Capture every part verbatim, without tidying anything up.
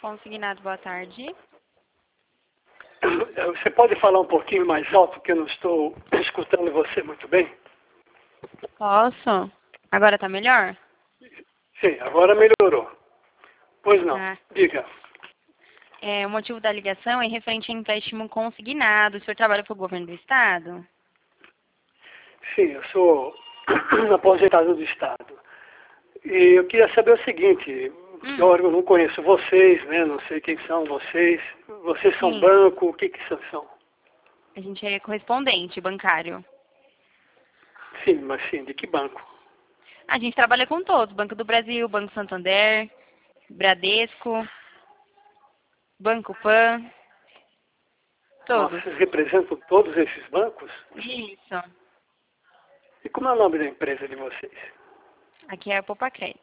Consignado, boa tarde. Você pode falar um pouquinho mais alto, porque eu não estou escutando você muito bem? Posso? Agora tá melhor? Sim, agora melhorou. Pois não, Ah. diga. É, o motivo da ligação é referente a empréstimo consignado. O senhor trabalha para o governo do estado? Sim, eu sou aposentado do Estado. E eu queria saber o seguinte, Hum. eu eu não conheço vocês, né? Não sei quem são vocês. Vocês são Sim. banco, o que que são? são? A gente é correspondente bancário. Sim, mas sim, de que banco? A gente trabalha com todos. Banco do Brasil, Banco Santander, Bradesco, Banco Pan, Nossa, todos. vocês representam todos esses bancos? Isso. E como é o nome da empresa de vocês? Aqui é a Poupa Cred.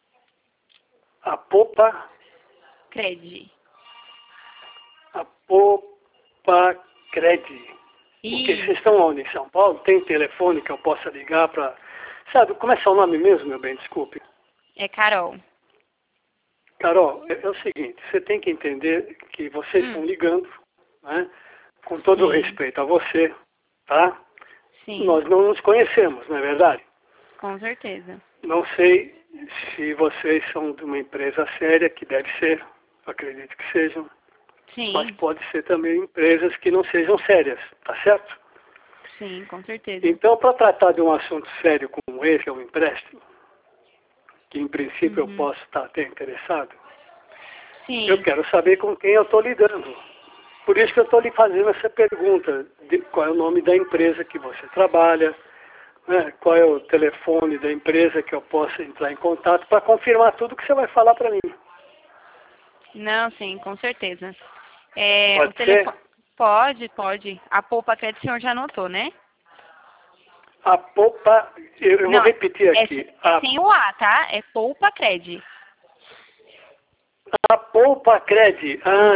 A Popa, Cred. a Popa Cred. Porque Isso. vocês estão onde? Em São Paulo? Tem telefone que eu possa ligar para... Sabe, como é seu nome mesmo, meu bem? Desculpe. É Carol. Carol, é, é o seguinte, você tem que entender que vocês Hum. estão ligando, né? Com todo o Sim. respeito a você, tá? Sim. Nós não nos conhecemos, não é verdade? Com certeza. Não sei se vocês são de uma empresa séria, que deve ser, acredito que sejam, mas Sim. pode ser também empresas que não sejam sérias, tá certo? Sim, com certeza. Então, para tratar de um assunto sério como esse, que é o empréstimo, que em princípio eu Uhum. posso estar até interessado, Sim. eu quero saber com quem eu estou lidando. Por isso que eu estou lhe fazendo essa pergunta, de qual é o nome da empresa que você trabalha, né? Qual é o telefone da empresa que eu possa entrar em contato para confirmar tudo que você vai falar para mim. Não, sim, com certeza. É, o Pode ser? telefone... Pode, pode. A Poupa Cred o senhor já anotou, né? A Popa, eu, eu vou Não, repetir é, aqui, é a, sem o A, tá? É Poupa Cred. a Poupa Cred. Ah,